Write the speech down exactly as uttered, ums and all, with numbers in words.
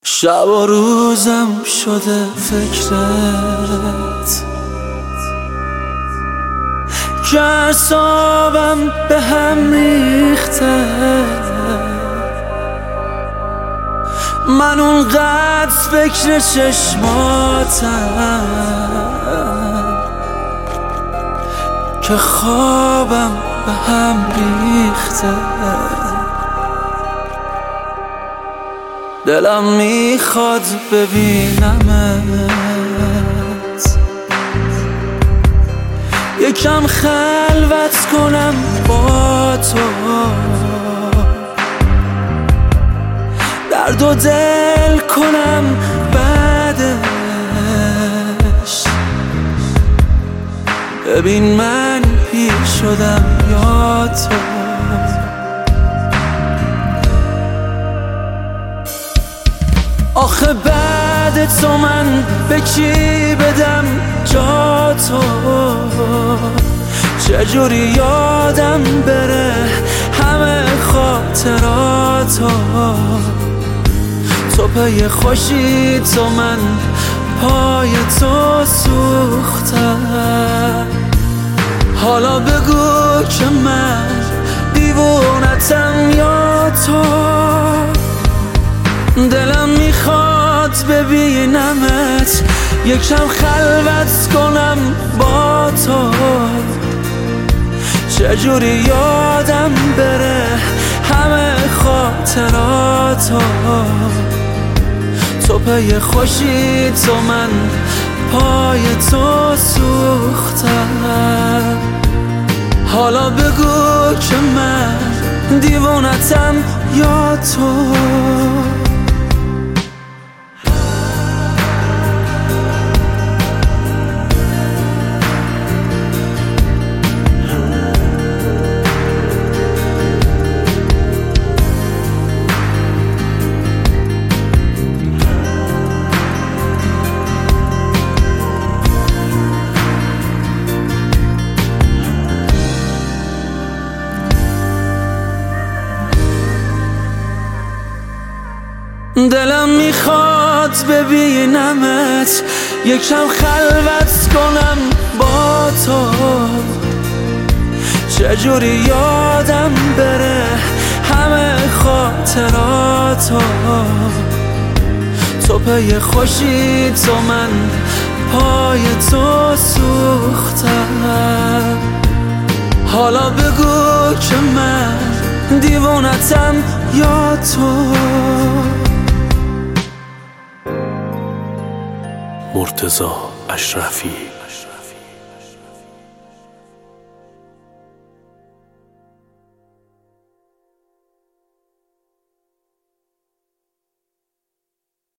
شب و روزم شده فکرت که اعصابم به هم ریخته. من اونقدر فکر چشماتم که خوابم به هم ریخته. دلم میخواد ببینمت، یکم خلوت کنم با تو، درد و دل کنم بعدش. ببین من پیر شدم یا تو. آخه بعد تو من به کی بدم جا تو؟ چجوری یادم بره همه خاطراتو؟ تو پی خوشی تو، من پای تو سوختم. حالا بگو که من دیوونتم یا تو؟ دلم میخواد ببینمت، یکم خلوت کنم با تو. چجوری یادم بره همه خاطراتو؟ تو پی خوشی تو، من پای تو سوختم. حالا بگو که من دیوونتم یا تو؟ دلم میخواد ببینمت، یکم خلوت کنم با تو. چجوری یادم بره همه خاطراتو؟ تو پی خوشی تو، من پای تو سوختم. حالا بگو که من دیوونتم یا تو؟ مرتضی اشرفی.